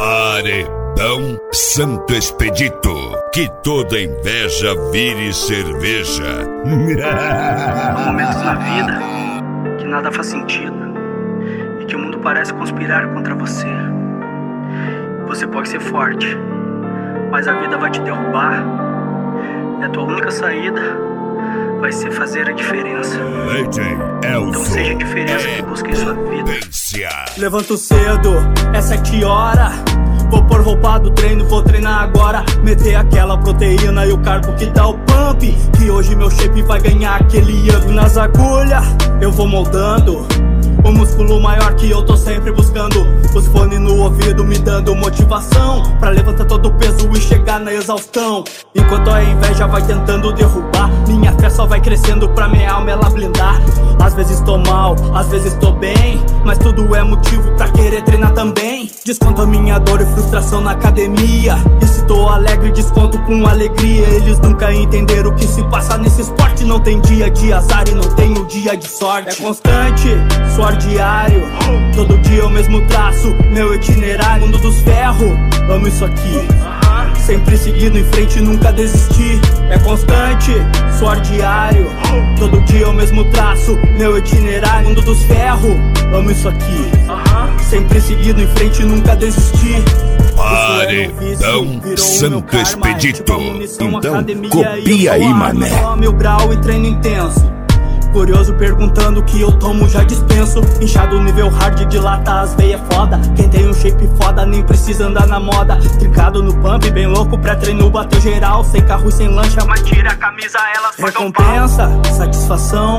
Paredão Santo Expedito, que toda inveja vire cerveja. Há momentos na vida que nada faz sentido e que o mundo parece conspirar contra você. Você pode ser forte, mas a vida vai te derrubar, e a tua única saída vai ser fazer a diferença. Então seja a diferença que busca em sua vida. Levanto cedo, é 7 horas. Vou pôr roupa do treino, vou treinar agora. Meter aquela proteína e o carbo que dá o pump, que hoje meu shape vai ganhar aquele up. Nas agulhas eu vou moldando o músculo maior que eu tô sempre buscando. Os fones no ouvido me dando motivação pra levantar todo o peso e chegar na exaustão. Enquanto a inveja vai tentando derrubar, minha fé só vai crescendo pra minha alma ela blindar. Às vezes tô mal, às vezes tô bem, mas tudo é motivo pra querer treinar também. Desconto a minha dor e frustração na academia, e se tô alegre desconto com alegria. Eles nunca entenderam o que se passa nesse esporte. Não tem dia de azar e não tem o dia de sorte. É constante, suor diário, todo dia o mesmo traço, meu itinerário. Mundo dos ferros, amo isso aqui, sempre seguindo em frente, nunca desistir. É constante, suor diário, todo dia o mesmo traço, meu itinerário. Mundo dos ferros, amo isso aqui, sempre seguindo em frente, nunca desistir. Paredão Santo Expedito. Então copia aí, mané. Meu grau e treino intenso. Curioso perguntando o que eu tomo, já dispenso. Inchado nível hard, dilata as veias foda. Quem tem um shape foda nem precisa andar na moda. Trincado no pump, bem louco, pré-treino bateu geral. Sem carro e sem lancha, mas tira a camisa, elas pagam pau. Recompensa, satisfação,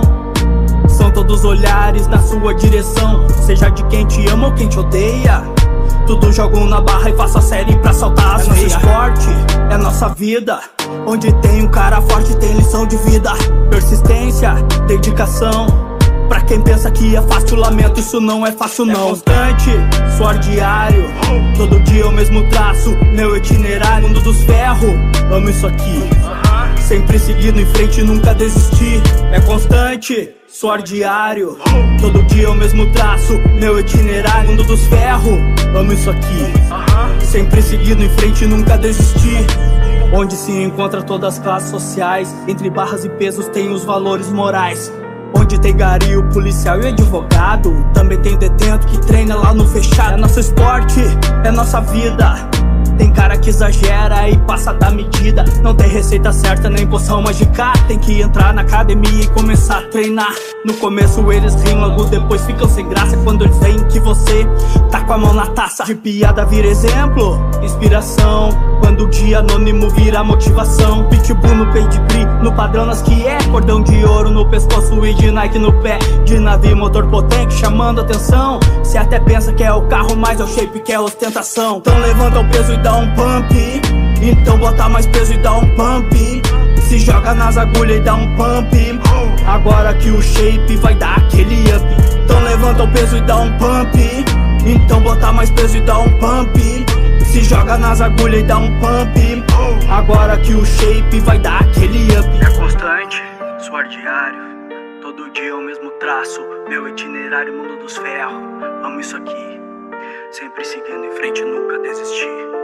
são todos olhares na sua direção. Seja de quem te ama ou quem te odeia, tudo jogo na barra e faço a série pra soltar as veias. Nosso esporte, é nossa vida. Onde tem um cara forte tem lição de vida. Persistência, dedicação. Pra quem pensa que é fácil, lamento, isso não é fácil não. É constante, suor diário, todo dia o mesmo traço, meu itinerário. Mundo dos ferros, amo isso aqui, sempre seguindo em frente, nunca desistir. É constante, suor diário, todo dia o mesmo traço, meu itinerário. Mundo dos ferros, amo isso aqui, sempre seguindo em frente, nunca desistir. Onde se encontra todas as classes sociais, entre barras e pesos tem os valores morais. Onde tem gari, o policial e o advogado, também tem detento que treina lá no fechado. É nosso esporte, é nossa vida. Tem cara que exagera e passa da medida. Não tem receita certa nem poção mágica. Tem que entrar na academia e começar a treinar. No começo eles riem, logo depois ficam sem graça. Quando eles veem que você tá com a mão na taça. De piada vira exemplo, inspiração. Quando o dia anônimo vira motivação. Pitbull no pedigree, no padrão nas que é. Cordão de ouro no pescoço e de Nike no pé. De navio, motor potente chamando atenção. Cê até pensa que é o carro, mas é o shape que é ostentação. Então levanta o peso e dá um pump, então bota mais peso e dá um pump. Se joga nas agulhas e dá um pump. Agora que o shape vai dar aquele up. Então levanta o peso e dá um pump, então bota mais peso e dá um pump. Se joga nas agulhas e dá um pump. Agora que o shape vai dar aquele up. É constante, suor diário, todo dia o mesmo traço, meu itinerário, mundo dos ferros. Amo isso aqui, sempre seguindo em frente, nunca desistir.